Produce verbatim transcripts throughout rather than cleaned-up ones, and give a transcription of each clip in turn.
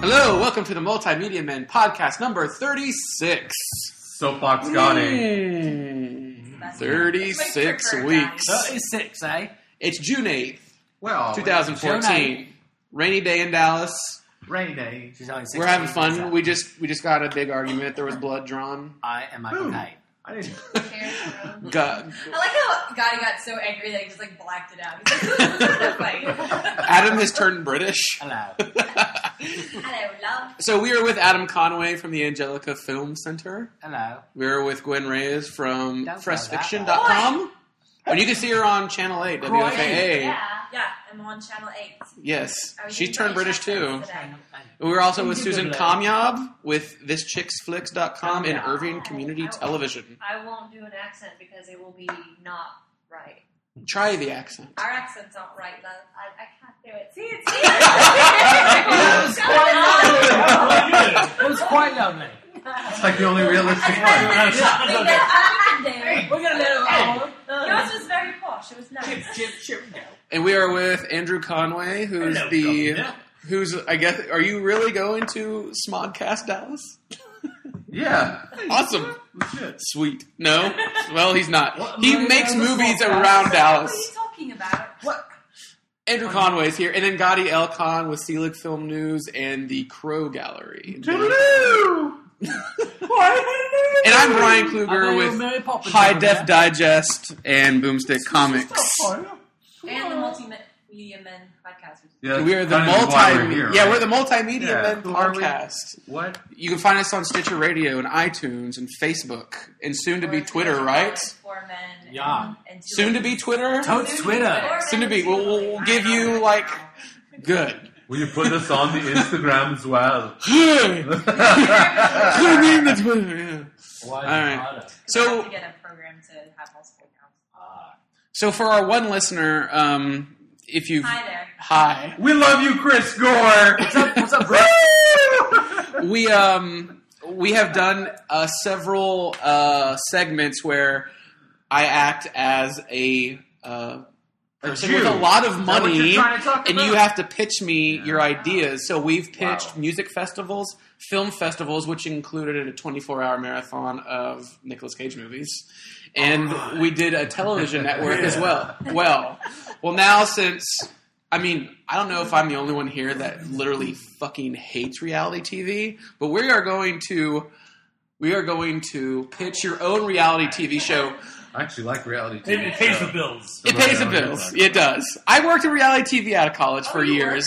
Hello, welcome to the Multimedia Men podcast number thirty-six. Soapbox got it. Mm, thirty-six weeks. thirty-six, eh? It's June eighth, Well, twenty fourteen. Rainy day in Dallas. rainy day. She's only We're having sixteen, fun. so We just we just got a big argument. There was blood drawn. I am Michael Who? Knight. I didn't. God. I like how Gotti got so angry that he just like blacked it out. He's like, "Who's gonna fight?" Adam has turned British. Hello. Hello, love. So we are with Adam Conway from the Angelica Film Center. Hello. We're with Gwen Reyes from Don't fresh go that fiction way. dot com. And you can see her on Channel eight, W F A A. Yeah, yeah, I'm on Channel eight. Yes, I was she in turned British British too. accents today. We were also with You Susan Google it. Kamyab with this chicks flicks dot com and Kamyab. Irving Community Television. I won't do an accent because it will be not right. Try the accent. Our accents aren't right, love. I, I can't do it. See it, see it. It was quite lovely. It's like the only realistic one. We're gonna let it roll. Yours was very posh. It was nice. Chip, chip, go. And we are with Andrew Conway, who's Hello, the Governor. who's I guess are you really going to Smodcast Dallas? Yeah. Awesome. Shit. Sweet. No? Well, he's not. What He movie makes are the movies Smodcast? around What Dallas. are you talking about? What? Andrew Conway's here, and then Gotti Elcon with Selig Film News and the Crow Gallery. And I'm Brian Kluger I'm with Mary Poppins High over Def there. Digest and Boomstick Comics. And the Multimedia Men podcast. which is- Yeah, We are the kind of why we're multi here, yeah right? we're the Multimedia Yeah, Men who are we? podcast. What? You can find us on Stitcher Radio and iTunes and Facebook and soon to be Twitter, right? Four men. Yeah. And, and two Soon to be Twitter. Totes Twitter. Soon to be. We'll, we'll, we'll give you like good. Will you put us on the Instagram as well? Good. Good name the Twitter. Yeah. Why All right. I have So to get a program to have multiple accounts. Ah. so for our one listener, um, if you Hi there. hi. We love you, Chris Gore. What's up, what's up, bro? we um we have done uh, several uh, segments where I act as a uh, person Jew. with a lot of Is that what money, you're trying to talk and about? you have to pitch me your ideas. So we've pitched Wow. music festivals, film festivals, which included a twenty-four hour marathon of Nicolas Cage movies, and Oh, we did a television network as well. Well, well now since. I mean, I don't know if I'm the only one here that literally fucking hates reality T V, but we are going to we are going to pitch your own reality T V show. I actually like reality T V. It, it pays the bills. It pays the bills. It does. I worked in reality T V out of college for Oh, you years.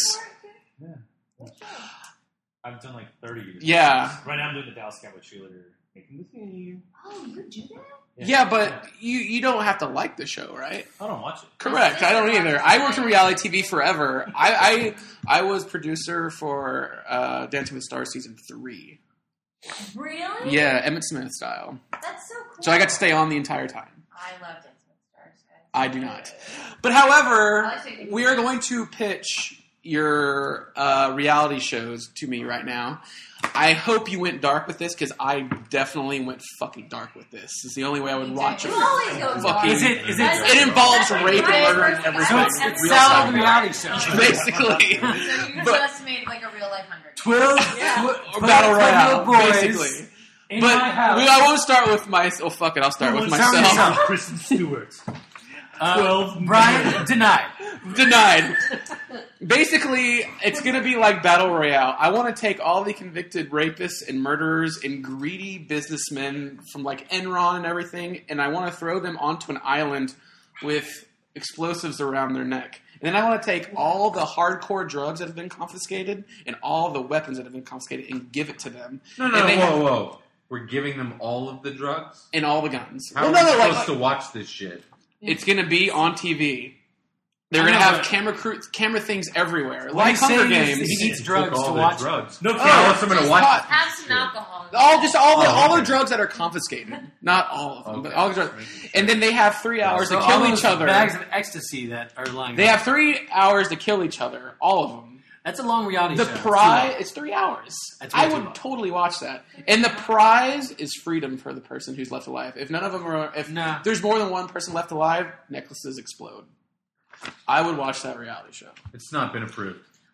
work for it? I've done like thirty years. Yeah. Right now I'm doing the Dallas Cowboy cheerleader. Making the team. Oh, you do that? Yeah, but you you don't have to like the show, right? I don't watch it. Correct. I don't either. I worked in reality T V forever. I I, I was producer for uh, Dancing with the Stars season three. Really? Yeah, Emmett Smith style. That's so cool. So I got to stay on the entire time. I love Dancing with the Stars, guys. I do not. But however, I like to- we are going to pitch your uh, reality shows to me right now. I hope you went dark with this because I definitely went fucking dark with this. It's the only way I would watch it. You always go dark. Fucking- Is it, is it, That's- It involves that's rape and my murder and first everything. so episode. it's, Real it's stuff. sound reality show. Basically. So you But- just made like a real life hundred. Twelve, Yeah. tw- Or Battle twelve Royale, boys basically. in But my house. we, I won't start with my... Oh, fuck it. I'll start with Tell me myself. something. Kristen Stewart. Uh, twelve Brian denied. Denied. Basically, it's going to be like Battle Royale. I want to take all the convicted rapists and murderers and greedy businessmen from like Enron and everything, and I want to throw them onto an island with explosives around their neck. And then I want to take all the hardcore drugs that have been confiscated and all the weapons that have been confiscated and give it to them. No, no, And they whoa, have- whoa. We're giving them all of the drugs? And all the guns. How Well, are no, we no, supposed like, to watch this shit? it's going to be on T V. They're I going to know, have but- camera crew, camera things everywhere, What like he's saying Hunger is Games. he needs Took drugs all to the watch. drugs. No, Oh, Tell us I'm going to just watch hot- this Have some shit. alcohol. All just all the Oh, all the okay. drugs that are confiscated, not all of them, but Okay. all the drugs. And then they have three hours So to all kill those each other. bags of ecstasy that are lying. They around. have three hours to kill each other, all of them. That's a long reality The show. It's prize, too long. it's three hours. That's way I too would long. totally watch that. And the prize is freedom for the person who's left alive. If none of them are, if Nah. there's more than one person left alive, necklaces explode. I would watch that reality show. It's not been approved.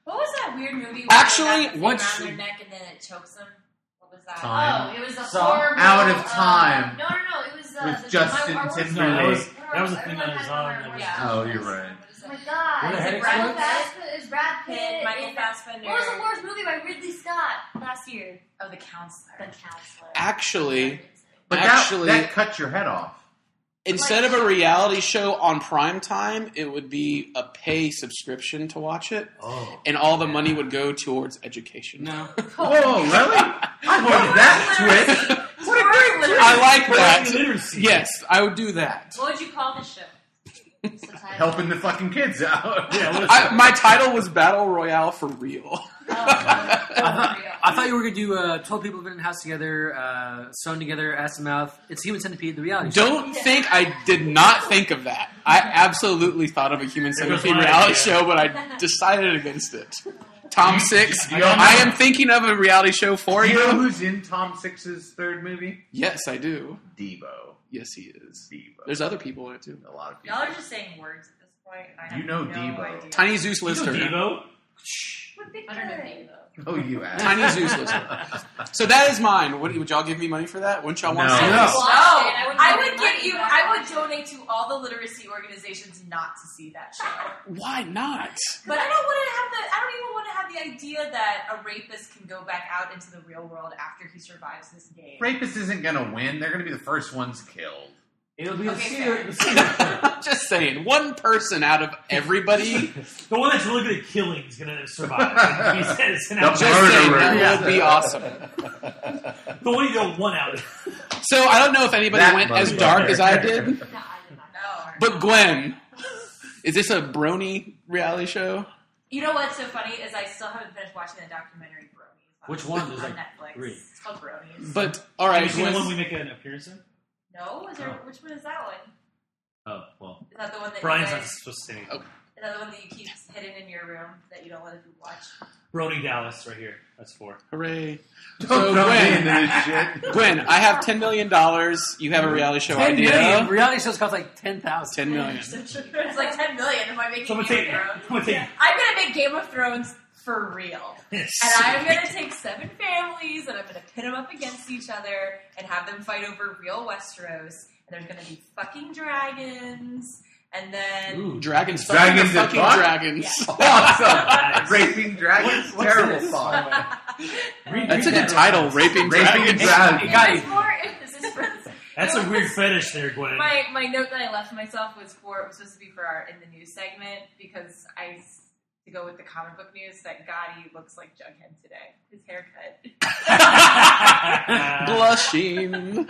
What was that weird movie where Actually, they got the thing what's- around their neck and then it chokes them? What was that? Time. Oh, it was a So- horrible. Out of uh, Time. no, no, no. It was uh, With the, Justin my, our worst Timberlake. No, that was, Everyone- that was the thing everyone that was had on. one That was, yeah. Oh, you're right. Oh my god! Where the Is head it Brad explodes? Pitt? Is Brad Pitt? Pitt, Michael in- Fassbender. What was the worst movie by Ridley Scott last year? Oh, The Counselor. The Counselor. Actually, But Actually- that, that cuts your head off. instead of a reality show on prime time, it would be a pay subscription to watch it, oh. and all the money would go towards education. No. Whoa, really? I love that twist. What a great little. I like That. that. Yes, I would do that. What would you call the show? It's the title. Helping the fucking kids out. Yeah, what is I, my title was Battle Royale for real. Oh, I thought, I thought you were going to do uh, twelve people living in a house together, uh, sewn together, ass to mouth. It's Human Centipede, the reality show. Don't think I did not think of that. I absolutely thought of a Human Centipede my reality idea. show, but I decided against it. Tom Six. do you know- I am thinking of a reality show for Do you know you. who's in Tom Six's third movie? Yes, I do. Devo. Yes, he is. Devo. There's other people in it too. a lot of people. Y'all are just saying words at this point. And I have You know no Devo. idea. Tiny Zeus You know Lister. Devo? I don't know Devo. Oh, you ass. Tiny Zeus Lister. So that is mine. Would, would y'all give me money for that? Wouldn't y'all want No. to see No. this? No, Watched it, I would I donate would money give you. back I on would it. donate to all the literacy organizations not to see that show. Why not? But I don't want to have the. I don't even want to have the idea that a rapist can go back out into the real world after he survives this game. Rapist isn't going to win. They're going to be the first ones killed. It'll be the Okay, secret. fair. The, secret. I'm just saying, one person out of everybody. The one that's really good at killing is going to survive. He said it's an The out. Just saying, Murderer. that would be awesome. The one you don't want out. So I don't know if anybody That went as motherfucker. dark as I did, No, I did not. No. but Gwen, is this a brony reality show? You know what's so funny is I still haven't finished watching the documentary Bronies. on- Which one? There's on like Netflix. three. It's called Bronies. But all Have right, you seen the one we Gwen, make an appearance in? No, is there? Oh. Which one is that one? Oh, well. Is that the one that Brian's you not guys, supposed to say anything. Okay. is that the one that you keep hidden in your room that you don't let people watch? Brony Dallas right here. That's four. hooray! Don't So throw me Gwen, into this shit. Gwen, I have ten million dollars. You have a reality show ten idea. million. Reality shows cost like ten thousand. Ten million. It's like ten million. Am I making So I'm Game gonna of take. Thrones? I'm gonna take. I'm gonna make Game of Thrones for real. And I'm gonna take seven families and I'm gonna pit them up against each other and have them fight over real Westeros. And there's gonna be fucking dragons. And then Ooh. Dragons, fucking Dragons the and fucking fuck? dragons. Awesome. Raping dragons? What's Terrible this? thought. Read- That's a read good that title, right. raping Raping dragons. dragons. got there's it. more emphasis for That's a weird fetish there, Gwen. my my note that I left myself was for it was supposed to be for our in the news segment because I to go with the comic book news that Gotti looks like Jughead today. His haircut. Blushing.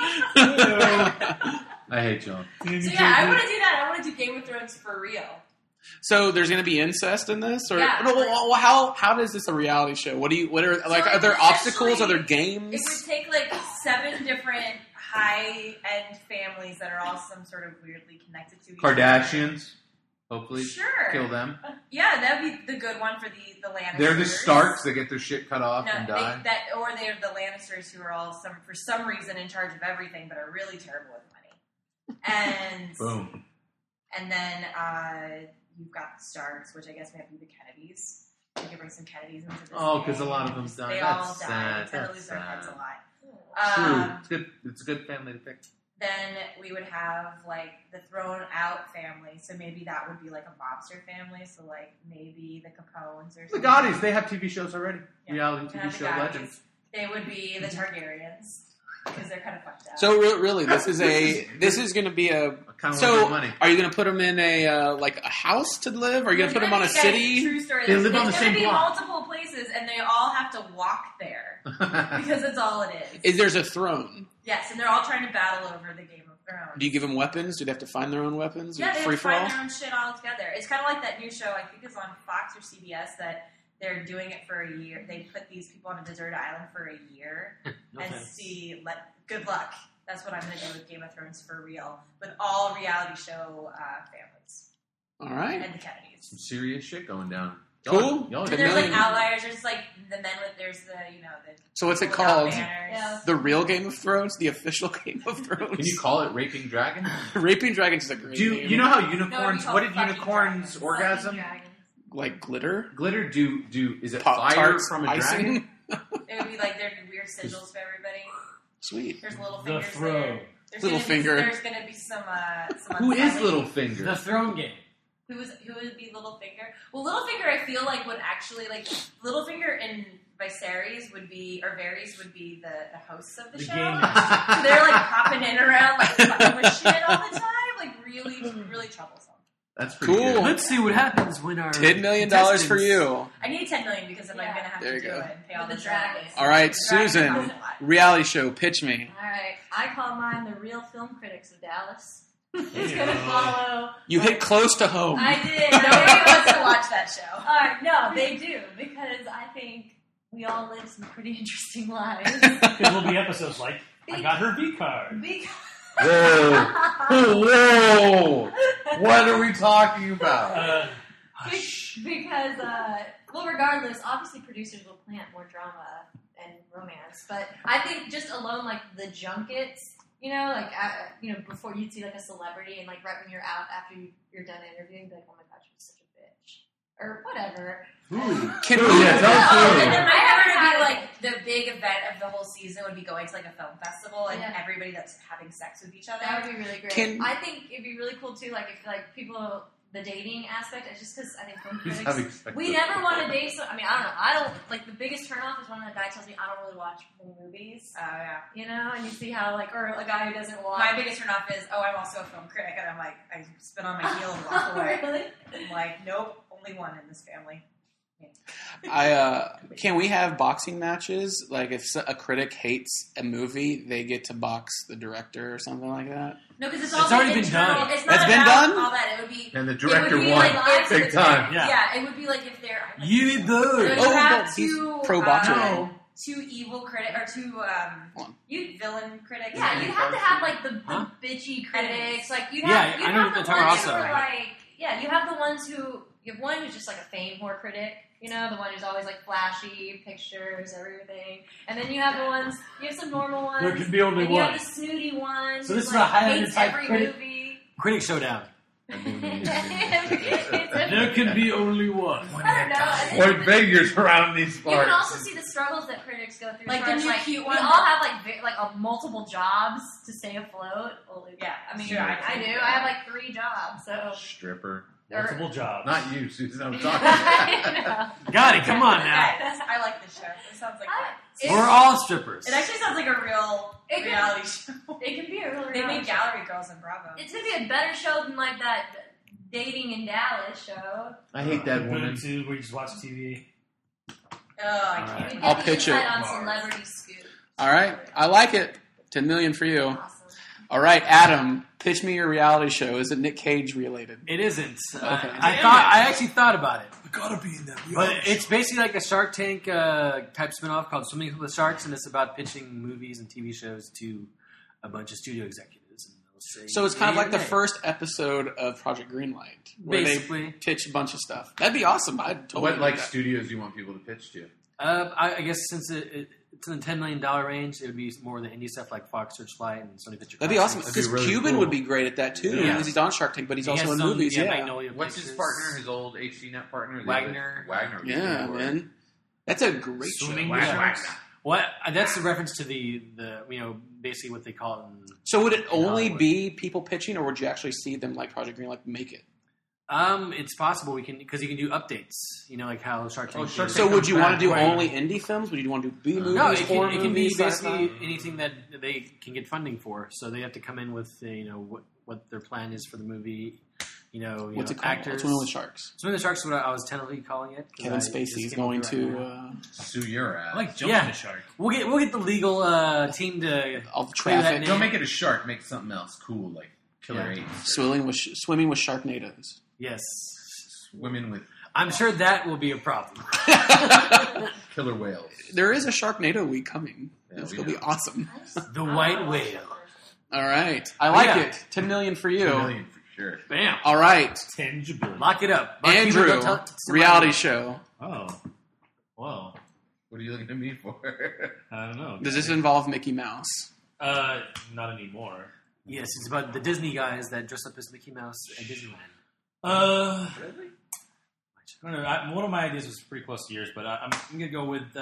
I hate John. So yeah, I want to do that. I want to do Game of Thrones for real. So there's going to be incest in this, or Yeah. no, well, well, how how is this a reality show? What do you what are like? So Are there obstacles? Are essentially, there games? It would take like seven different high end families that are all some sort of weirdly connected to each other. Kardashians. Hopefully. Sure. Kill them. Yeah, that'd be the good one for the the Lannisters. They're the Starks that get their shit cut off No, and they, die. that or they're the Lannisters who are all some for some reason in charge of everything, but are really terrible with money. And Boom. and then uh, you've got the Starks, which I guess might be the Kennedys. We could bring some Kennedys into this. Oh, 'cause thing. a lot of them died. They That's all sad. died. They tend to That's lose their heads a sad. lot. True. Um, It's good. It's a good family to pick. then we would have like the thrown out family. So maybe that would be like a mobster family. So like maybe the Capones or The something. Gaudis, they have T V shows already. Yeah. Reality And T V have the show Gaudis. legends. They would be the Targaryens because they're kind of fucked up. So re- really, this is a this is going to be a. I kind of So want money. are you going to put them in a uh, like a house to live? Or are you going to put them on a Guys, city? True story. They There's, live on there's the gonna same be block. multiple places, and they all have to walk there because that's all it is. Is there's a throne? Yes, and they're all trying to battle over the Game of Thrones. Do you give them weapons? Do they have to find their own weapons? Yeah, they Free have to for all? find their own shit all together. It's kind of like that new show. I think it's on Fox or C B S that they're doing it for a year. They put these people on a desert island for a year No and thanks. see. Let good luck. That's what I'm going to do with Game of Thrones for real, with all reality show uh, families All right. and the Kennedys. Some serious shit going down. Cool. Y'all, And Ten there's like million. outliers. There's like the men with. There's the you know the. So what's it without called? banners. Yeah. The real Game of Thrones? The official Game of Thrones? Can you call it Raping Dragon? Raping Dragons is a great Do you, name. you know how No, unicorns? we call what it did fucking unicorns dragons. orgasm? Dragons. like glitter, Glitter, do do is it Pop fire tarts, from a icing. dragon? It would be like there'd be weird sigils for everybody. Sweet. There's little The fingers throw. there. There's Little gonna finger. Be, there's gonna be some. Uh, some Who is unsettling- Littlefinger? The throne game. Who is who would be Littlefinger? Well, Littlefinger, I feel like would actually like Littlefinger and Viserys would be, or Varys would be the, the hosts of the, The show. game So they're like popping in around, like fucking with shit all the time, like really, really troublesome. That's pretty Cool. good. Let's see what happens when our Ten million dollars for contestants- you. I need ten million because if I'm Yeah. gonna have There to you do go. it and pay all With the the dragons. dragons. All right, The dragons Susan. cost a lot. Reality show. Pitch me. All right, I call mine the Real Film Critics of Dallas. It's Ew. gonna follow. You hit close to home. I did. Nobody wants to watch that show. All right, no, they do because I think we all live some pretty interesting lives. There will be episodes like I got her V card. Because Whoa! Whoa! What are we talking about? Uh, because, uh, well, regardless, obviously producers will plant more drama and romance, but I think just alone, like the junkets, you know, like uh, you know, before you'd see like a celebrity, and like right when you're out after you, you're done interviewing, be like, oh my gosh, you're such a bitch, or whatever. Can Ooh, we? yeah, tell us Oh, who. and then I my haven't favorite would had be it. like the big event of the whole season would be going to like a film festival and Yeah. everybody that's having sex with each other. That would be really great. Can- I think it'd be really cool too, like if like people, the dating aspect, it's just because I think film Who's critics. having sex We with- never want to date. So I mean, I don't know. I don't like the biggest turnoff is when a guy tells me I don't really watch full movies. Oh yeah. You know, and you see how like, or a guy who doesn't watch. My biggest turnoff is, oh, I'm also a film critic, and I'm like, I spin on my heel and walk away. Really? I'm like, nope, only one in this family. I uh, can we have boxing matches? Like if a critic hates a movie, they get to box the director or something like that. No, because it's It's all already been internal. done. It's not That's been about done? all that. It would be. And the it director would be won like if- big time. Yeah. Yeah. it would be like if they're. You So the you Oh, have no, he's two pro boxer. um, two evil critic or two um, One. you villain critics. Yeah, you'd have to have like the, the Huh? bitchy critics. Like you'd Yeah, have, you'd I know have what the you're ones talking who about are also. like, yeah, you have the ones who you have one who's just like a fame whore critic. You know, the one who's always like flashy pictures, everything. And then you have the ones, you have some normal ones. There can be only and you one. have the snooty ones. So this who, is a like, high-end hates type every critic? movie. Critic Showdown. There can be only one. I don't know. I think Point fingers around these you parts. can also see the struggles that critics go through. Like as far the as, new like, cute we one all that- have like vi- like a, multiple jobs to stay afloat. Well, Yeah, I mean, sure, I I do. do. I have like three jobs, so. Stripper. Multiple jobs. Not you, Susan. I'm talking I about. know. Got it. Come on now. Guys, I like this show. It sounds like I- fun. it- We're all strippers. It actually sounds like a real It can- reality show. It can be a real They reality made show. Gallery Girls in Bravo. It's gonna be a better show than like that dating in Dallas show. I hate that Put woman. it to where you just watch T V. Oh, I Alright. can't. We I'll get pitch insight it. on celebrity scoop. All right, I like it. Ten million for you. Awesome. All right, Adam, pitch me your reality show. Is it Nick Cage related? It isn't. Uh, Okay. I thought. I actually thought about it. Gotta be in that. But it's basically like a Shark Tank uh, type spinoff called Swimming with Sharks, and it's about pitching movies and T V shows to a bunch of studio executives. And they'll say, So it's kind of yay like the or nay. first episode of Project Greenlight, where Basically. they pitch a bunch of stuff. That'd be awesome. I'd totally What do like that. studios you want people to pitch to? Uh, I, I guess since it, it, it's in the ten million dollar range, it would be more the indie stuff like Fox Searchlight and Sony Picture. That'd be awesome Classics. because That'd be really Cuban cool. would be great at that too. Yeah. Because he's on Shark Tank, but he's He also has in some- movies. Yeah, Magnolia What's his Pictures. partner? His old H D Net partner? The Wagner. other- Wagner. would be yeah, good. man. That's a great Swimming show. with Wagner. Sharks. What? uh, That's the reference to the, the you know basically what they call it. In, So would it only Hollywood. be people pitching, or would you actually see them like Project Greenlight make it? um, it's possible we can because you can do updates. You know, like how Shark Tank. Oh, Shark did. So Tank would you comes want to do back. only indie films? Would you want to do B movies, No, it horror can, it can be movies, basically sci-fi? anything that they can get funding for. So they have to come in with uh, you know what what their plan is for the movie. You know, you What's know, it called? actors. Swimming with Sharks. Swimming with Sharks is what I was tentatively calling it. 'cause Kevin I just Spacey's came up going with it right to now. uh, Sue your ass. I like jumping Yeah. the shark. We'll get we'll get the legal uh, team to all the clear that traffic. name. Don't make it a shark. Make something else cool, like Killer Yeah. Eight. Swimming with swimming with Sharknadoes. Yes, Women with I'm sure that will be a problem. killer whales. There is a Sharknado week coming. Yeah, it's we gonna be know. awesome. The white whale. All right, I like Yeah. it. Ten million for you. Two million for sure. Bam. All right, Tangibility. Lock it up. Mark Cuban, Andrew, don't tell- tell somebody. reality show. Oh. Well, What are you looking at me for? I don't know. Does this involve Mickey Mouse? Uh, not anymore. Yes, it's about the Disney guys that dress up as Mickey Mouse at Disneyland. Uh, I don't know. I, one of my ideas was pretty close to yours, but I, I'm, I'm going to go with uh,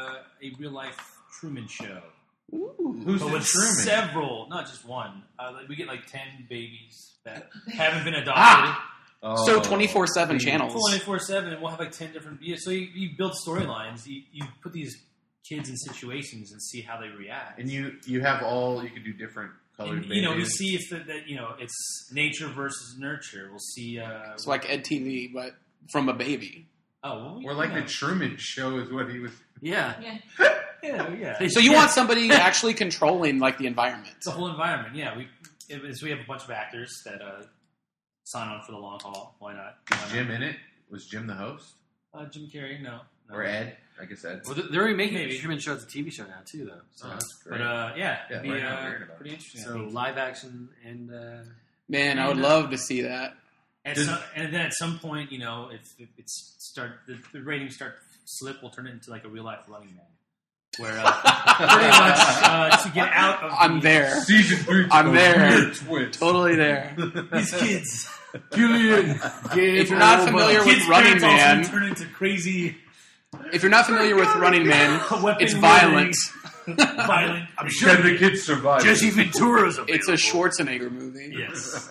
a real life Truman Show. Ooh. Who's But the with Truman? several, not just one. Uh, like, we get like ten babies that haven't been adopted. Oh, So twenty-four seven please. channels. twenty-four seven, and we'll have like ten different videos. So you, you build storylines. You, you put these kids in situations and see how they react. And you you have all you can do different colored. And, you know, we babies. see if the, that you know it's nature versus nurture. We'll see. Uh, It's like Ed T V, but from a baby. oh, well, we- Or like yeah. the Truman Show is what he was. yeah, Yeah. yeah, yeah. So you Yeah. want somebody actually controlling like the environment. It's the whole environment. Yeah, we it was, we have a bunch of actors that uh, sign on for the long haul. Why not? Why not? Jim in it? Was Jim the host? Uh, Jim Carrey, no, no. Or Ed? I guess Ed. Well, they're already making Maybe. a Truman Show as a T V show now too, though. So, Oh, that's but great. uh, yeah, Yeah, it'd be right now I'm uh, hearing about pretty it. interesting. I So think. live action and uh, Man, I would And, uh, love to see that. At Does- some, and then at some point, you know, if, if it's start the, the ratings start to slip, we'll turn it into like a real life Running Man, where uh, pretty much uh, to get out of I'm the, there. Season three. I'm there. Twist. Totally there. these kids. Julian, If you're not familiar with kids' Running parents also Man, turn into crazy, if you're not familiar with Running Man, weapon it's violent. violent. I'm Can the kids survive? Ventura's It's a Schwarzenegger movie. Yes.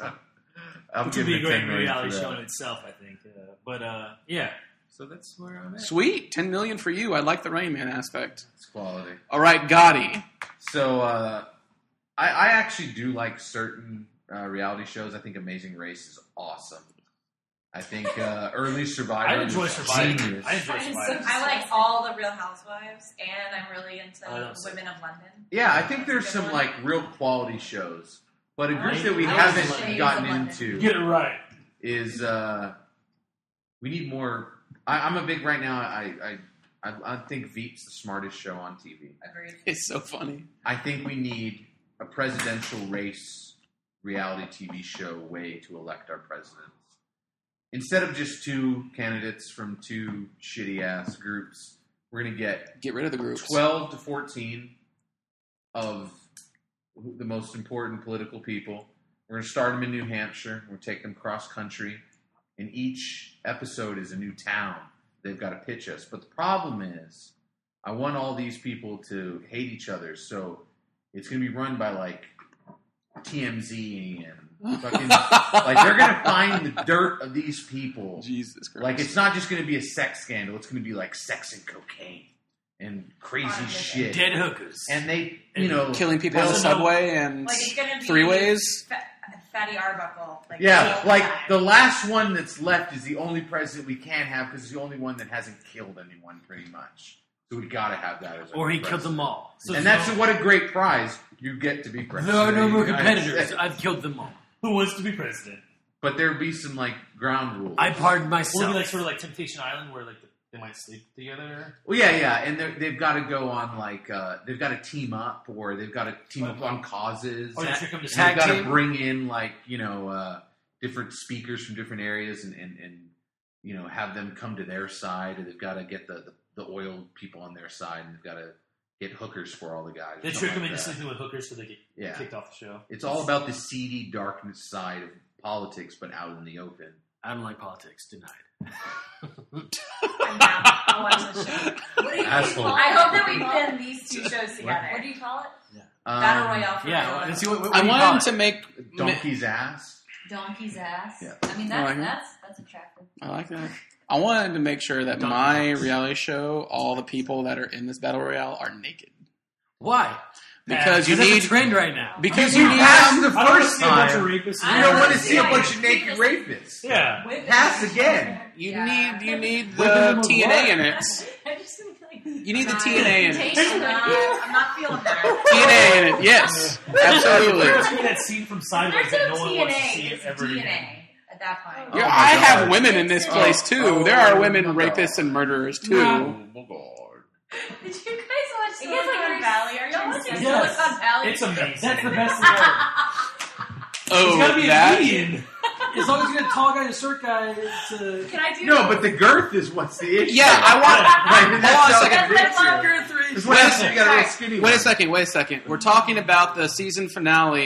I'm Which would be a giving great ten million reality for show that. in itself, I think. Uh, but uh, yeah, so that's where I'm at. Sweet, ten million for you. I like the Running Man aspect. It's quality. All right, Gotti. So uh, I, I actually do like certain uh, reality shows. I think Amazing Race is awesome. I think uh, Early Survivor. I enjoy is Survivor. genius. I enjoy Survivor. I like all the Real Housewives, and I'm really into I love Women of London. Yeah, I think there's Good some one. like real quality shows, but a group I- that we I haven't like Shades gotten of London. into Get it right. is uh, we need more. I, I'm a big right now. I I, I I think Veep's the smartest show on T V. Agreed. It's so funny. I think we need a presidential race reality T V show way to elect our presidents. Instead of just two candidates from two shitty ass groups, we're going to get Get rid of the groups. twelve to fourteen of the most important political people. We're going to start them in New Hampshire. We're going to take them cross country. And each episode is a new town they've got to pitch us. But the problem is, I want all these people to hate each other. So it's going to be run by like T M Z and fucking. Like they're going to find the dirt of these people. Jesus Christ. Like it's not just going to be a sex scandal. It's going to be like sex and cocaine and crazy Oh, shit. Dead hookers. And they, you know, killing people on the they'll- subway and Like it's gonna be three ways. Fa- Fatty Arbuckle. Like, Yeah, all the like time. the last one that's left is the only president we can have because it's the only one that hasn't killed anyone, pretty much. So we got to have that as our Or he president. killed them all. So And there's that's no- what a great prize you get to be president. There are no of the more United competitors. States. I've killed them all. Who wants to be president? But there'd be some like ground rules. I pardoned Will it myself. be like sort of like Temptation Island, where like the, they might sleep together? Well, yeah, yeah, and they're- they've got to go on like uh, they've got to team up, or they've got to team up on causes. Or they Tag- trick them to And tag they've got to team? bring in like you know uh, different speakers from different areas, and, and, and you know have them come to their side, and they've got to get the, the, the oil people on their side, and they've got to get hookers for all the guys. They something trick them like into that. sleeping with hookers so they get Yeah. kicked off the show. It's all about the seedy darkness side of politics, but out in the open. I don't like politics. Denied. I'm down. I'll watch the show. What do you Asshole. call it? I hope that we pin these two shows together. What do you call it? Um, Battle Royale for Yeah. real. Well, let's see what, what I do you call wanted it? to make. Donkey's ass. Donkey's ass. Yeah. I mean, I that's like it. that's that's attractive. I like that. I wanted to make sure that Donkey my Kongs. reality show, all the people that are in this battle royale, are naked. Why? Because you that's need. a trend right now. Because You you need. passed the I don't want to first see a bunch of time. rapists. I You don't wanna want to see see a like bunch of naked rapists. Yeah. With Pass again. You Yeah. need. You need What the the T N A in it. I just think like You need the T N A in it. I'm not, I'm not feeling that. T N A in it. Yes, absolutely. There's gonna be that scene from Sideways There's that no no one T N wants to see A. it It's ever D N again. A at that point. Oh Yeah, my I God. have women in this Oh. place too. Oh, There are oh women my God. rapists and murderers too. No. Oh my god. Did you guys watch It gets, like, Silicon very- Valley? Are you Yes. watching Yes. Silicon Valley? It's amazing. That's the best thing ever. Oh, It's gotta be a that. comedian. As long as you get a tall guy and a short guy to... Can I do No, but the girth is what's the issue. Yeah, I want. Like, that's Hold on a how second. it fits That's here. Girth three. That's what happens if you got a real skinny Wait a one. second. Wait a second. We're talking about the season finale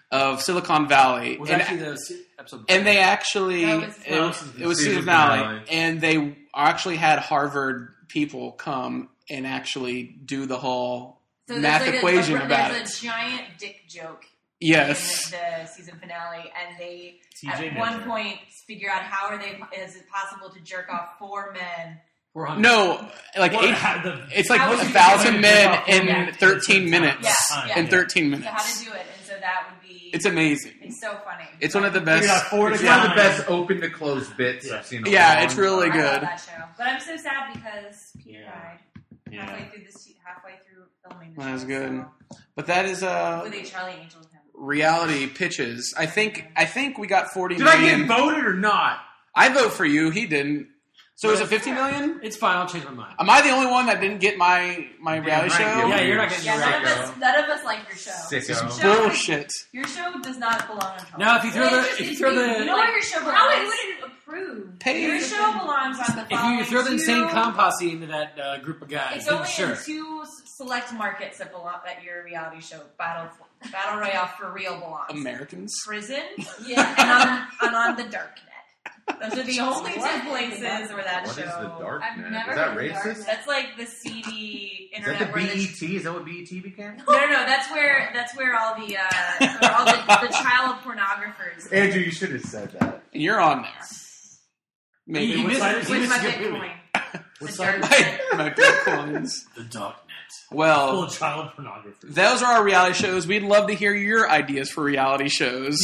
of Silicon Valley. Was and, actually the se- episode. and they actually That was it was, the it was season season finale, finale. and they actually had Harvard people come and actually do the whole So math there's like equation a, about there's it. a giant dick joke Yes. in the season finale, and they T at J one Miller. point figure out how are they is it possible to jerk off four men? four hundred. No, like What, eight. how the- It's like how a is it thousand going to men jerk off in four men thirteen at minutes. the Yeah, same yeah. time? In thirteen So minutes. how to do it, and so that would be It's amazing. it's so funny. It's one of the Figured out best. four It's to one of the nine. best open to close bits Yeah. I've seen. in a Yeah, long it's really time. I love good. that show, but I'm so sad because Pete Yeah. died Yeah. halfway through this halfway through filming. The That was show, good. So But that is uh, hopefully they Charlie Angel him. reality pitches. I think I think we got forty Did I million. get voted or not? I vote for you. He didn't. So is it fifty million? It's fine. I'll change my mind. Am I the only one that didn't get my my Damn reality right, show? Yeah, you're not getting Yeah, your none of reality us show. none of us like your show. Sicko. Show- Bullshit. Your show does not belong on Charlie. Now, if you throw Well, the it's just- if you it's throw big- the You know where your show How belongs? wouldn't approve? Pay Your show belongs on the if following you throw the two, insane clown posse into that uh, group of guys, It's then only sure. in two s- select markets that belong that your reality show battle battle royale for real belongs. Americans. Prison Yeah. and on, and on the dark net. Those are the only two What? places where that What show. is the dark I've net? never Is that heard of dark racist? net. That's like the seedy Is internet that the where B the E T? Is that what B E T became? no, no, no. That's where that's where all the uh, where all the, the child pornographers. Andrew, you should have said that. And you're on there. Maybe. He What missed- side he is- With missed my a good movie. Bitcoin. What The side? dark my, net. my Bitcoins. The dark net. Full Well, of child pornography. those are our reality shows. We'd love to hear your ideas for reality shows.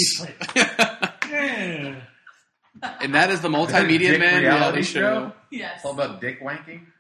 Yeah. And that is the Multimedia Dick Man reality reality show. show? Yes. It's all about dick wanking.